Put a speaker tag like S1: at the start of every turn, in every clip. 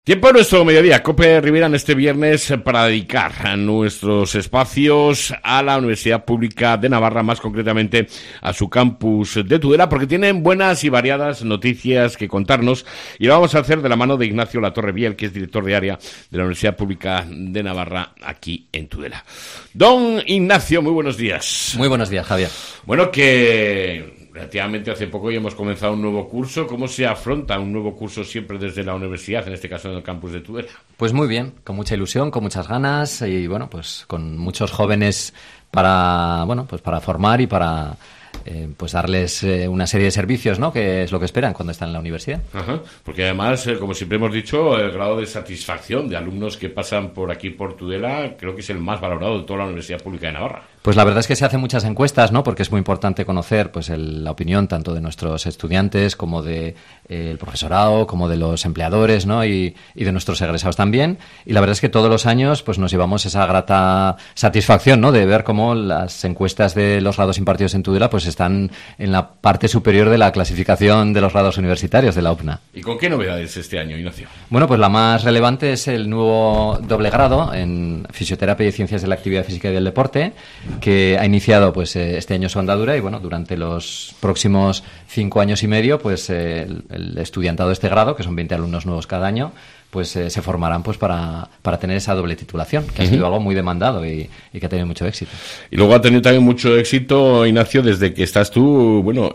S1: Tiempo en nuestro mediodía, COPE Rivera en este viernes para dedicar nuestros espacios a la Universidad Pública de Navarra, más concretamente a su campus de Tudela, porque tienen buenas y variadas noticias que contarnos y lo vamos a hacer de la mano de Ignacio Latorre Biel, que es director de área de la Universidad Pública de Navarra aquí en Tudela. Don Ignacio, muy buenos días.
S2: Muy buenos días, Javier.
S1: Bueno, que relativamente hace poco ya hemos comenzado un nuevo curso. ¿Cómo se afronta un nuevo curso siempre desde la universidad, en este caso en el campus de Tudela?
S2: Pues muy bien, con mucha ilusión, con muchas ganas y bueno, pues con muchos jóvenes para formar y para pues darles una serie de servicios, ¿no? Que es lo que esperan cuando están en la universidad.
S1: Ajá, porque además, como siempre hemos dicho, el grado de satisfacción de alumnos que pasan por aquí por Tudela creo que es el más valorado de toda la Universidad Pública de Navarra.
S2: Pues la verdad es que se hacen muchas encuestas, ¿no? Porque es muy importante conocer pues la opinión tanto de nuestros estudiantes como de el profesorado, como de los empleadores, ¿no? Y de nuestros egresados también. Y la verdad es que todos los años pues nos llevamos esa grata satisfacción, ¿no? De ver cómo las encuestas de los grados impartidos en Tudela pues están en la parte superior de la clasificación de los grados universitarios de la UPNA.
S1: ¿Y con qué novedades este año, Ignacio?
S2: Bueno, pues la más relevante es el nuevo doble grado en Fisioterapia y Ciencias de la Actividad Física y del Deporte, que ha iniciado pues este año su andadura y bueno, durante los próximos 5 años y medio pues el estudiantado de este grado, que son 20 alumnos nuevos cada año, pues se formarán pues para tener esa doble titulación, que ha sido algo muy demandado y que ha tenido mucho éxito.
S1: Y luego ha tenido también mucho éxito, Ignacio, desde que estás tú, bueno,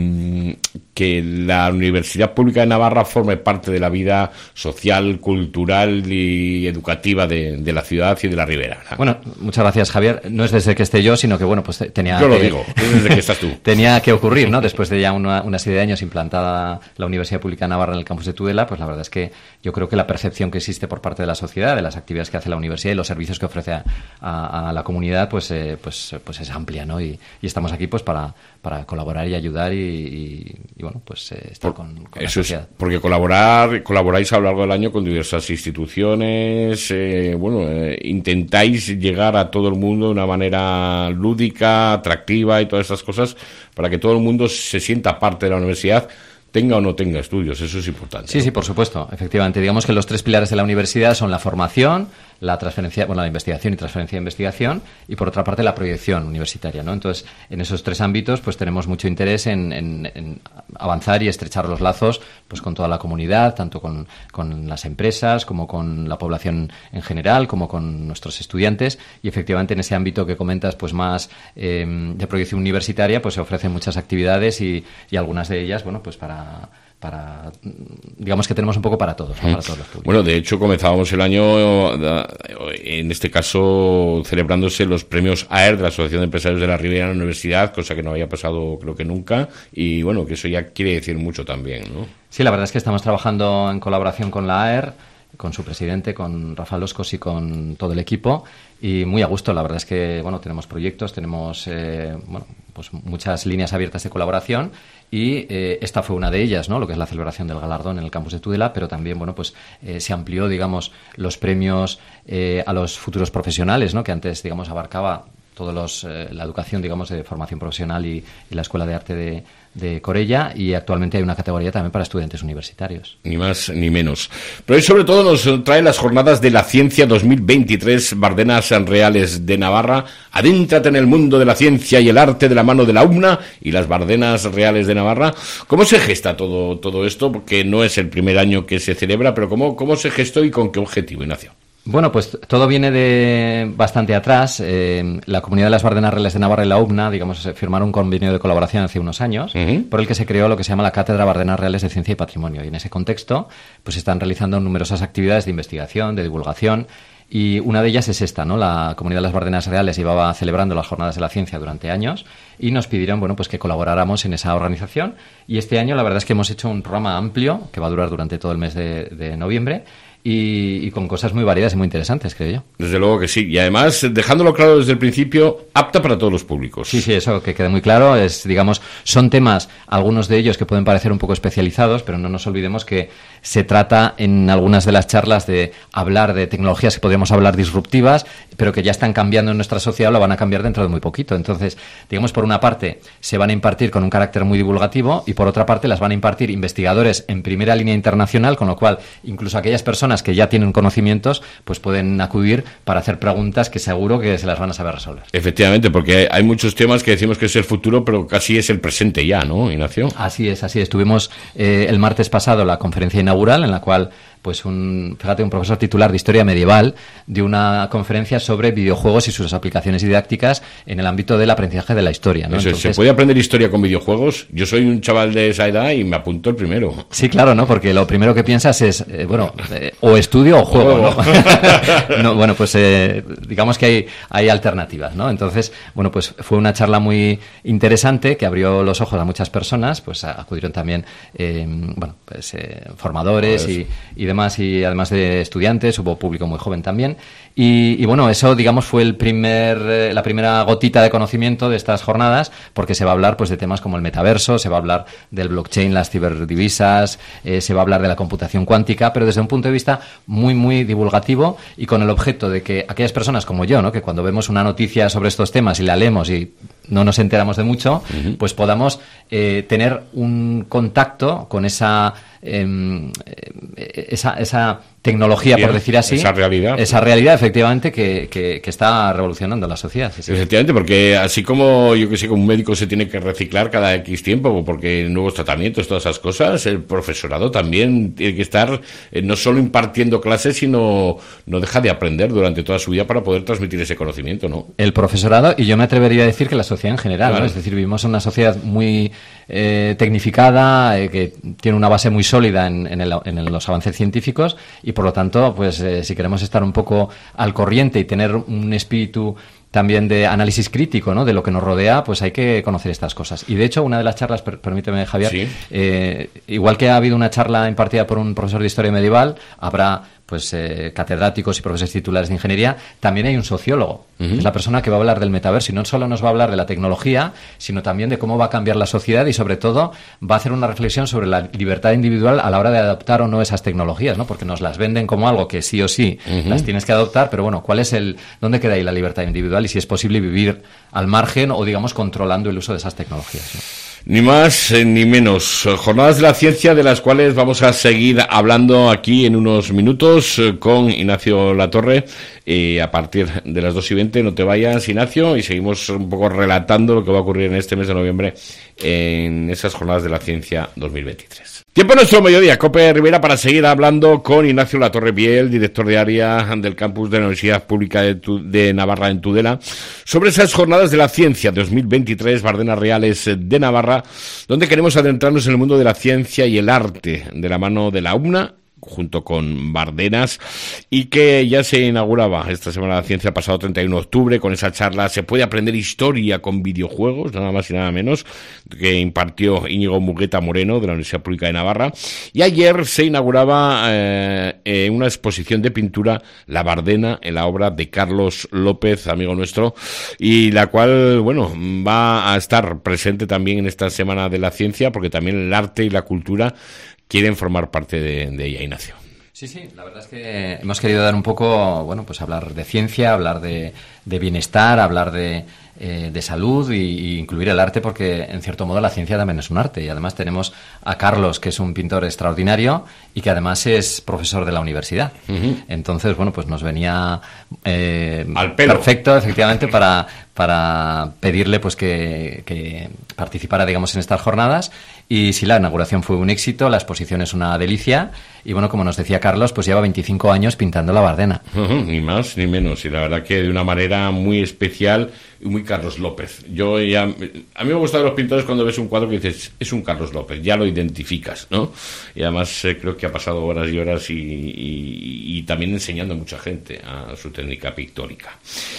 S1: que la Universidad Pública de Navarra forme parte de la vida social, cultural y educativa de la ciudad y de la Ribera, ¿no?
S2: Bueno, muchas gracias, Javier. No es desde que esté yo, sino que bueno, pues tenía
S1: yo lo digo, es desde que estás tú.
S2: Tenía que ocurrir, ¿no? Después de ya una serie de años implantada la Universidad Pública de Navarra en el campus de Tudela, pues la verdad es que yo creo que la percepción que existe por parte de la sociedad, de las actividades que hace la universidad y los servicios que ofrece a la comunidad, pues es amplia, ¿no? Y estamos aquí pues para colaborar y ayudar y bueno, pues estar con la sociedad.
S1: Porque colaboráis a lo largo del año con diversas instituciones, intentáis llegar a todo el mundo de una manera lúdica, atractiva y todas esas cosas para que todo el mundo se sienta parte de la universidad, tenga o no tenga estudios. Eso es importante.
S2: Sí,
S1: ¿no?
S2: sí, por supuesto. Efectivamente, digamos que los 3 pilares de la universidad son la formación, la transferencia, la investigación y transferencia de investigación, y por otra parte la proyección universitaria, ¿no? Entonces, en esos 3 ámbitos, pues tenemos mucho interés en avanzar y estrechar los lazos, pues con toda la comunidad, tanto con las empresas, como con la población en general, como con nuestros estudiantes, y efectivamente en ese ámbito que comentas, pues más de proyección universitaria, pues se ofrecen muchas actividades y algunas de ellas, bueno, pues para digamos que tenemos un poco para todos, ¿no? Para todos los públicos.
S1: Bueno, de hecho comenzábamos el año, en este caso, celebrándose los premios AER de la Asociación de Empresarios de la Ribera en la Universidad, cosa que no había pasado creo que nunca, y bueno, que eso ya quiere decir mucho también, ¿no?
S2: Sí, la verdad es que estamos trabajando en colaboración con la AER, con su presidente, con Rafael Oscos y con todo el equipo, y muy a gusto. La verdad es que bueno, tenemos proyectos, tenemos pues muchas líneas abiertas de colaboración y esta fue una de ellas, ¿no? Lo que es la celebración del galardón en el campus de Tudela, pero también bueno, pues se amplió, digamos, los premios a los futuros profesionales, ¿no? Que antes, digamos, abarcaba todos la educación, digamos, de formación profesional y la Escuela de Arte de Corella, y actualmente hay una categoría también para estudiantes universitarios.
S1: Ni más ni menos. Pero hoy sobre todo nos trae las jornadas de la ciencia 2023, Bardenas Reales de Navarra. Adéntrate en el mundo de la ciencia y el arte de la mano de la UPNA y las Bardenas Reales de Navarra. ¿Cómo se gesta todo esto? Porque no es el primer año que se celebra, pero ¿cómo se gestó y con qué objetivo, Ignacio?
S2: Bueno, pues todo viene de bastante atrás. La Comunidad de las Bardenas Reales de Navarra y la UPNA, digamos, firmaron un convenio de colaboración hace unos años, por el que se creó lo que se llama la Cátedra Bardenas Reales de Ciencia y Patrimonio. Y en ese contexto, pues están realizando numerosas actividades de investigación, de divulgación, y una de ellas es esta, ¿no? La Comunidad de las Bardenas Reales llevaba celebrando las Jornadas de la Ciencia durante años y nos pidieron, bueno, pues que colaboráramos en esa organización. Y este año la verdad es que hemos hecho un programa amplio que va a durar durante todo el mes de noviembre. Y con cosas muy variadas y muy interesantes, creo yo.
S1: Desde luego que sí. Y además, dejándolo claro desde el principio, apta para todos los públicos.
S2: Sí, eso que quede muy claro. Son temas, algunos de ellos que pueden parecer un poco especializados, pero no nos olvidemos que se trata en algunas de las charlas de hablar de tecnologías que podríamos hablar disruptivas, pero que ya están cambiando en nuestra sociedad o la van a cambiar dentro de muy poquito. Entonces, digamos, por una parte, se van a impartir con un carácter muy divulgativo y por otra parte, las van a impartir investigadores en primera línea internacional, con lo cual, incluso aquellas personas personas que ya tienen conocimientos, pues pueden acudir para hacer preguntas que seguro que se las van a saber resolver.
S1: Efectivamente, porque hay muchos temas que decimos que es el futuro, pero casi es el presente ya, ¿no, Ignacio?
S2: Así es. Tuvimos el martes pasado la conferencia inaugural en la cual pues un profesor titular de Historia Medieval dio una conferencia sobre videojuegos y sus aplicaciones didácticas en el ámbito del aprendizaje de la historia, ¿no?
S1: Entonces, ¿se puede aprender historia con videojuegos? Yo soy un chaval de esa edad y me apunto el primero.
S2: Sí, claro, ¿no? Porque lo primero que piensas es, o estudio o juego, ¿no? No, bueno, pues digamos que hay alternativas, ¿no? Entonces, bueno, pues fue una charla muy interesante que abrió los ojos a muchas personas, pues acudieron también, formadores y demás, y además de estudiantes, hubo público muy joven también. Y bueno, eso, digamos, fue la primera gotita de conocimiento de estas jornadas, porque se va a hablar pues de temas como el metaverso, se va a hablar del blockchain, las ciberdivisas, se va a hablar de la computación cuántica, pero desde un punto de vista muy, muy divulgativo y con el objeto de que aquellas personas como yo, ¿no?, que cuando vemos una noticia sobre estos temas y la leemos y no nos enteramos de mucho, pues podamos tener un contacto con esa tecnología, por decir así, esa realidad efectivamente que está revolucionando la sociedad. Sí.
S1: Efectivamente, porque así como yo que sé, como un médico se tiene que reciclar cada X tiempo porque nuevos tratamientos, todas esas cosas, el profesorado también tiene que estar no solo impartiendo clases, sino no deja de aprender durante toda su vida para poder transmitir ese conocimiento, ¿no? El
S2: profesorado, y yo me atrevería a decir que la sociedad en general, claro, ¿no? Es decir, vivimos en una sociedad muy tecnificada, que tiene una base muy sólida en los avances científicos, y por lo tanto, pues si queremos estar un poco al corriente y tener un espíritu también de análisis crítico, ¿no?, de lo que nos rodea, pues hay que conocer estas cosas. Y de hecho, una de las charlas, permíteme, Javier, ¿sí? Igual que ha habido una charla impartida por un profesor de Historia Medieval, habrá pues catedráticos y profesores titulares de ingeniería, también hay un sociólogo, que es la persona que va a hablar del metaverso, y no solo nos va a hablar de la tecnología, sino también de cómo va a cambiar la sociedad, y sobre todo va a hacer una reflexión sobre la libertad individual a la hora de adoptar o no esas tecnologías, ¿no? Porque nos las venden como algo que sí o sí las tienes que adoptar, pero bueno, ¿dónde queda ahí la libertad individual y si es posible vivir al margen o, digamos, controlando el uso de esas tecnologías, ¿no?
S1: Ni más ni menos. Jornadas de la ciencia de las cuales vamos a seguir hablando aquí en unos minutos con Ignacio Latorre. A partir de las 2:20, no te vayas, Ignacio, y seguimos un poco relatando lo que va a ocurrir en este mes de noviembre en esas Jornadas de la Ciencia 2023. Tiempo nuestro mediodía, COPE Rivera, para seguir hablando con Ignacio Latorre Biel, director de área del campus de la Universidad Pública de Navarra en Tudela, sobre esas Jornadas de la Ciencia 2023, Bardenas Reales de Navarra, donde queremos adentrarnos en el mundo de la ciencia y el arte, de la mano de la UMNA, junto con Bardenas, y que ya se inauguraba esta Semana de la Ciencia el pasado 31 de octubre con esa charla ¿Se puede aprender historia con videojuegos?, nada más y nada menos, que impartió Íñigo Mugueta Moreno de la Universidad Pública de Navarra. Y ayer se inauguraba una exposición de pintura, La Bardena, en la obra de Carlos López, amigo nuestro, y la cual, bueno, va a estar presente también en esta Semana de la Ciencia, porque también el arte y la cultura quieren formar parte de ella, Ignacio.
S2: Sí, la verdad es que hemos querido dar un poco, bueno, pues hablar de ciencia, hablar de bienestar, hablar de salud y incluir el arte, porque en cierto modo la ciencia también es un arte, y además tenemos a Carlos, que es un pintor extraordinario y que además es profesor de la universidad. Entonces, bueno, pues nos venía
S1: al pelo,
S2: perfecto, efectivamente, para pedirle pues que participara, digamos, en estas jornadas. Y sí, la inauguración fue un éxito, la exposición es una delicia, y bueno, como nos decía Carlos, pues lleva 25 años pintando la Bardena.
S1: Ni más ni menos, y la verdad que de una manera muy especial y muy Carlos López. A mí me gustan los pintores cuando ves un cuadro que dices, es un Carlos López, ya lo identificas, ¿no? Y además creo que ha pasado horas y horas y también enseñando a mucha gente a su técnica pictórica.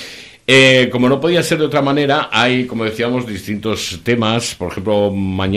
S1: Como no podía ser de otra manera, hay, como decíamos, distintos temas. Por ejemplo,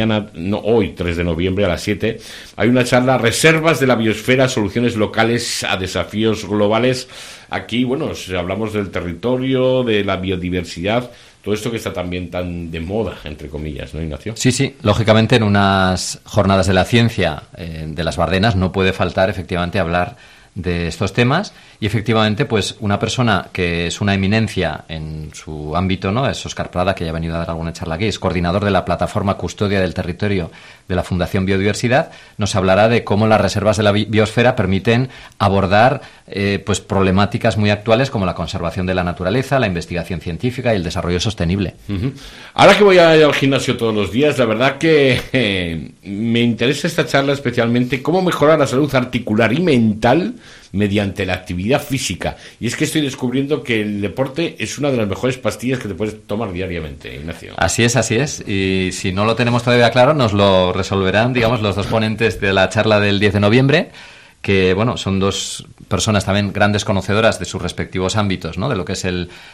S1: hoy 3 de noviembre a las 7, hay una charla Reservas de la biosfera, soluciones locales a desafíos globales. Aquí, bueno, hablamos del territorio, de la biodiversidad, todo esto que está también tan de moda, entre comillas, ¿no, Ignacio?
S2: Sí, lógicamente en unas jornadas de la ciencia de las Bardenas no puede faltar efectivamente hablar de estos temas, y efectivamente pues una persona que es una eminencia en su ámbito, ¿no? Es Óscar Prada, que ya ha venido a dar alguna charla aquí, es coordinador de la plataforma Custodia del Territorio de la Fundación Biodiversidad. Nos hablará de cómo las reservas de la biosfera permiten abordar pues problemáticas muy actuales como la conservación de la naturaleza, la investigación científica y el desarrollo sostenible.
S1: Ahora que voy al gimnasio todos los días, la verdad que me interesa esta charla especialmente, cómo mejorar la salud articular y mental mediante la actividad física. Y es que estoy descubriendo que el deporte es una de las mejores pastillas que te puedes tomar diariamente, Ignacio.
S2: Así es. Y si no lo tenemos todavía claro, nos lo resolverán, digamos, los dos ponentes de la charla del 10 de noviembre, que, bueno, son dos personas también grandes conocedoras de sus respectivos ámbitos, ¿no? De lo que es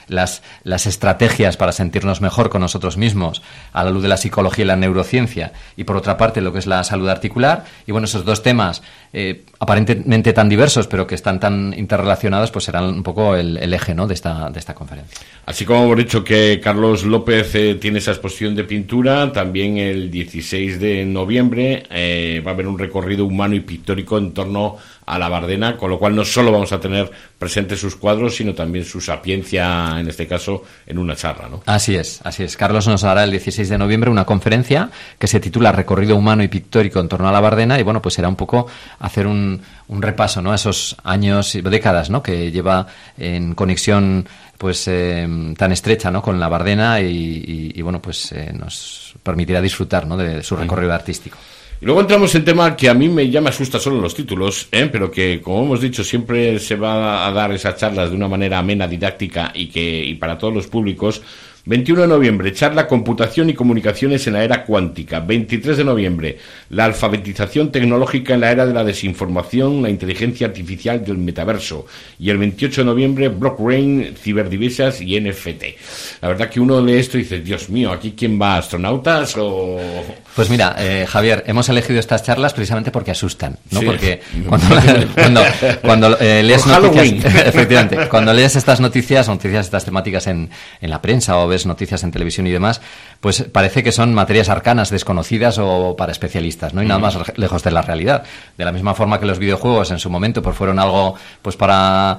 S2: las estrategias para sentirnos mejor con nosotros mismos, a la luz de la psicología y la neurociencia, y por otra parte lo que es la salud articular. Y bueno, esos dos temas aparentemente tan diversos, pero que están tan interrelacionados, pues serán un poco el eje, ¿no? de esta conferencia.
S1: Así como hemos dicho que Carlos López tiene esa exposición de pintura, también el 16 de noviembre va a haber un recorrido humano y pictórico en torno a la Bardena, con lo cual no solo vamos a tener presentes sus cuadros, sino también su sapiencia, en este caso, en una charla, ¿no?
S2: Así es. Carlos nos dará el 16 de noviembre una conferencia que se titula Recorrido humano y pictórico en torno a la Bardena, y bueno, pues será un poco hacer un repaso, ¿no? A esos años y décadas, ¿no? Que lleva en conexión pues tan estrecha, ¿no? Con la Bardena y bueno, pues nos permitirá disfrutar, ¿no? De su recorrido artístico.
S1: Y luego entramos en tema que a mí ya me asusta solo los títulos, pero que, como hemos dicho, siempre se va a dar esas charlas de una manera amena, didáctica y para todos los públicos. 21 de noviembre, charla Computación y Comunicaciones en la Era Cuántica. 23 de noviembre, la alfabetización tecnológica en la era de la desinformación, la inteligencia artificial del metaverso. Y el 28 de noviembre, blockchain, ciberdivisas y NFT. La verdad que uno lee esto y dice, Dios mío, ¿aquí quién va? ¿Astronautas o...?
S2: Pues mira, Javier, hemos elegido estas charlas precisamente porque asustan, ¿no?
S1: Sí.
S2: Porque cuando lees noticias, efectivamente, cuando lees estas noticias estas temáticas en la prensa o ves noticias en televisión y demás, pues parece que son materias arcanas, desconocidas o para especialistas, ¿no? Y nada más lejos de la realidad. De la misma forma que los videojuegos en su momento pues fueron algo pues para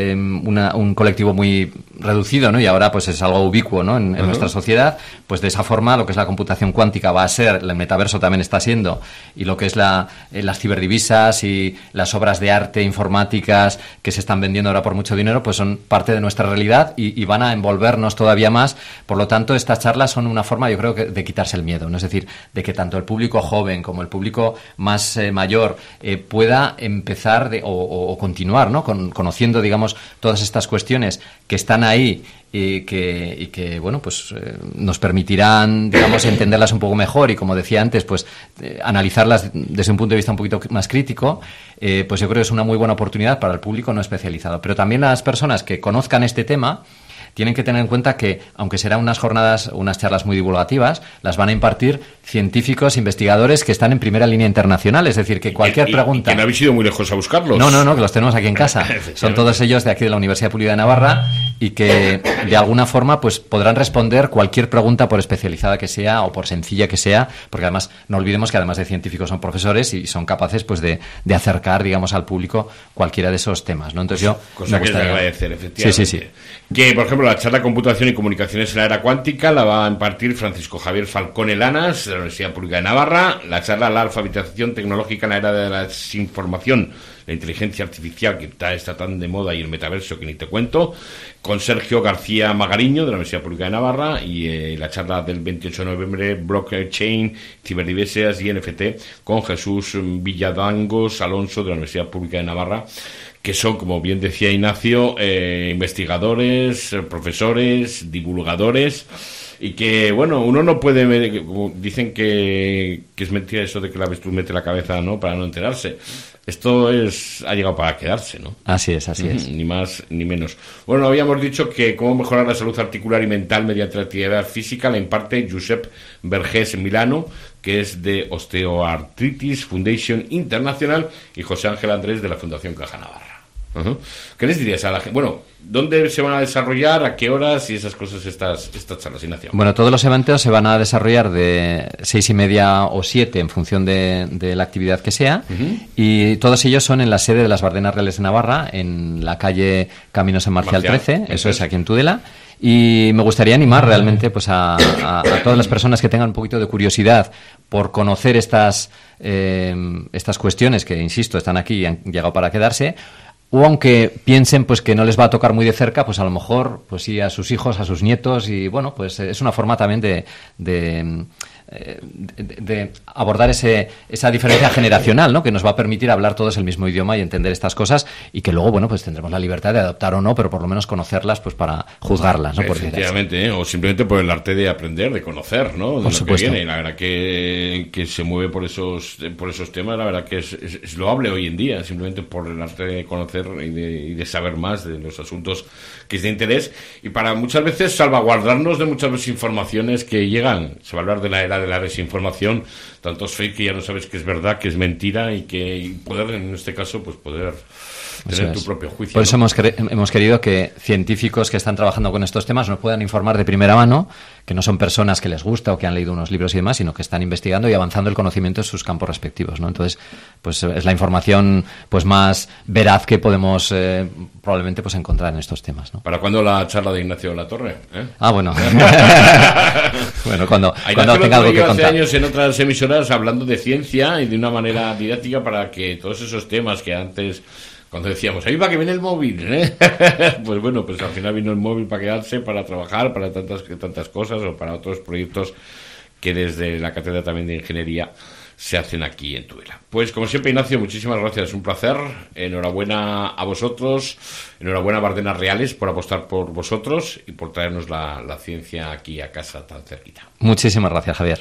S2: un colectivo muy reducido, ¿no? Y ahora pues es algo ubicuo, ¿no? En nuestra sociedad, pues de esa forma lo que es la computación cuántica va a ser, el metaverso también está siendo, y lo que es las ciberdivisas y las obras de arte informáticas que se están vendiendo ahora por mucho dinero, pues son parte de nuestra realidad y van a envolvernos todavía más. Por lo tanto, estas charlas son una forma, yo creo, de quitarse el miedo, ¿no? Es decir, de que tanto el público joven como el público más mayor pueda empezar o continuar, ¿no? Conociendo, digamos, todas estas cuestiones que están ahí y que bueno, pues nos permitirán, digamos, entenderlas un poco mejor y, como decía antes, pues analizarlas desde un punto de vista un poquito más crítico. Pues yo creo que es una muy buena oportunidad para el público no especializado. Pero también las personas que conozcan este tema tienen que tener en cuenta que, aunque serán unas jornadas, unas charlas muy divulgativas, las van a impartir científicos, investigadores que están en primera línea internacional. Es decir, que cualquier pregunta...
S1: ¿Y que no habéis ido muy lejos a buscarlos?
S2: No, que los tenemos aquí en casa. Son todos ellos de aquí de la Universidad Pública de Navarra y que, de alguna forma, pues podrán responder cualquier pregunta, por especializada que sea o por sencilla que sea, porque además, no olvidemos que además de científicos son profesores y son capaces pues de acercar, digamos, al público cualquiera de esos temas, ¿no? Entonces
S1: cosa que es de agradecer, efectivamente.
S2: Sí.
S1: Que, por ejemplo, la charla Computación y Comunicaciones en la Era Cuántica la va a impartir Francisco Javier Falcón Elanas, de la Universidad Pública de Navarra. La charla La alfabetización tecnológica en la era de la desinformación, la inteligencia artificial, que está tan de moda, y el metaverso, que ni te cuento, con Sergio García Magariño, de la Universidad Pública de Navarra. Y la charla del 28 de noviembre, blockchain, ciberdivisas y NFT, con Jesús Villadangos Alonso, de la Universidad Pública de Navarra, que son, como bien decía Ignacio, investigadores, profesores, divulgadores, y que, bueno, uno no puede ver, dicen que es mentira eso de que la avestruz mete la cabeza, ¿no?, para no enterarse. Esto ha llegado para quedarse, ¿no?
S2: Así es.
S1: Ni más ni menos. Bueno, habíamos dicho que cómo mejorar la salud articular y mental mediante la actividad física la imparte Josep Vergés Milano, que es de Osteoarthritis Foundation International, y José Ángel Andrés, de la Fundación Caja Navarra. Uh-huh. ¿Qué les dirías a la gente? Bueno, ¿dónde se van a desarrollar? ¿A qué horas? Y esas cosas, estas charlas, Ignacio.
S2: Bueno, todos los eventos se van a desarrollar de 6:30 o 7 en función de la actividad que sea. Uh-huh. Y todos ellos son en la sede de las Bardenas Reales de Navarra, en la calle Camino San Marcial 13, eso es, aquí en Tudela. Y me gustaría animar realmente pues a todas las personas que tengan un poquito de curiosidad por conocer estas cuestiones que, insisto, están aquí y han llegado para quedarse, o aunque piensen pues que no les va a tocar muy de cerca, pues a lo mejor pues sí a sus hijos, a sus nietos, y bueno, pues es una forma también de abordar esa diferencia generacional, ¿no? Que nos va a permitir hablar todos el mismo idioma y entender estas cosas, y que luego, bueno, pues tendremos la libertad de adoptar o no, pero por lo menos conocerlas pues para juzgarlas, ¿no?
S1: Efectivamente, o simplemente por el arte de aprender, de conocer, ¿no? De
S2: por supuesto.
S1: Que viene. La verdad que se mueve por esos temas, la verdad que es loable hoy en día, simplemente por el arte de conocer y de saber más de los asuntos que es de interés, y para muchas veces salvaguardarnos de muchas desinformaciones que llegan. Se va a hablar de la era de la desinformación, tantos fake que ya no sabes qué es verdad, qué es mentira, y poder, en este caso, pues poder tener tu propio juicio.
S2: Por eso hemos querido que científicos que están trabajando con estos temas nos puedan informar de primera mano, que no son personas que les gusta o que han leído unos libros y demás, sino que están investigando y avanzando el conocimiento en sus campos respectivos, ¿no? Entonces, pues es la información pues más veraz que podemos probablemente pues encontrar en estos temas, ¿no?
S1: ¿Para cuándo la charla de Ignacio Latorre?
S2: Ah, bueno. Bueno, cuando tenga algo que contar.
S1: Hace años en otras emisoras hablando de ciencia y de una manera didáctica para que todos esos temas que antes, cuando decíamos, ahí va que viene el móvil, pues bueno, pues al final vino el móvil para quedarse, para trabajar, para tantas cosas, o para otros proyectos que desde la Cátedra también de Ingeniería se hacen aquí en Tudela. Pues como siempre, Ignacio, muchísimas gracias, un placer. Enhorabuena a vosotros, enhorabuena a Bardenas Reales por apostar por vosotros y por traernos la ciencia aquí a casa tan cerquita.
S2: Muchísimas gracias, Javier.